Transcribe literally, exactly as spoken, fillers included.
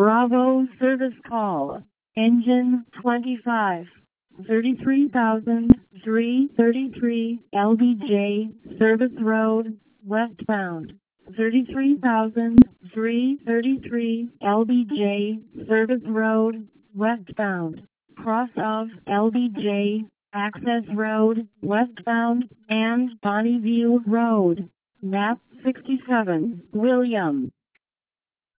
Bravo service call. Engine twenty-five. thirty-three thousand three hundred thirty-three L B J, Service Road, westbound. thirty-three thousand three hundred thirty-three L B J, Service Road, westbound. Cross of L B J, Access Road, westbound, and Bonneview Road. Map sixty-seven, William.